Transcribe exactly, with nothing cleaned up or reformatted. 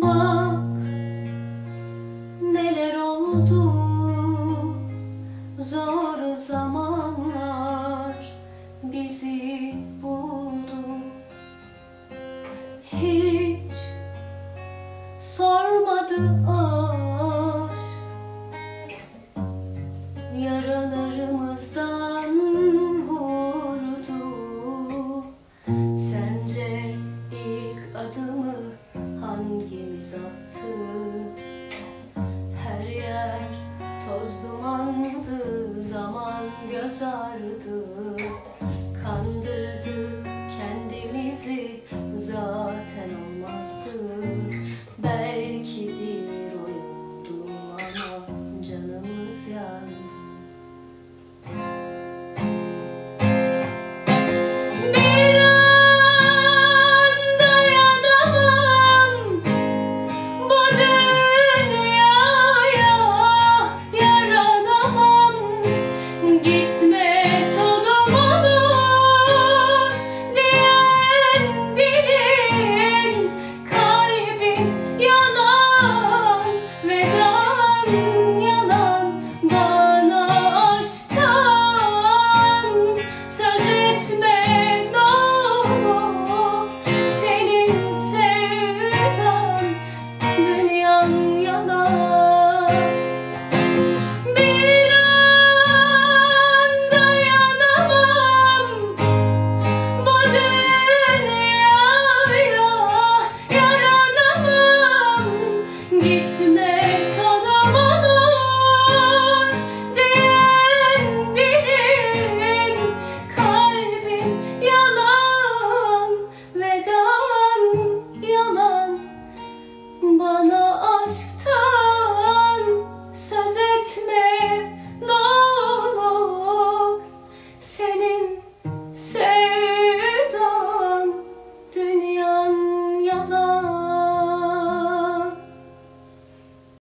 Bak neler oldu, zor zamanlar bizi buldu. Hiç sormadı aşk, yaralarımızdan vurdu. Sence ilk adımı hangimiz attı? Her yer toz dumandı, zaman göz ardı.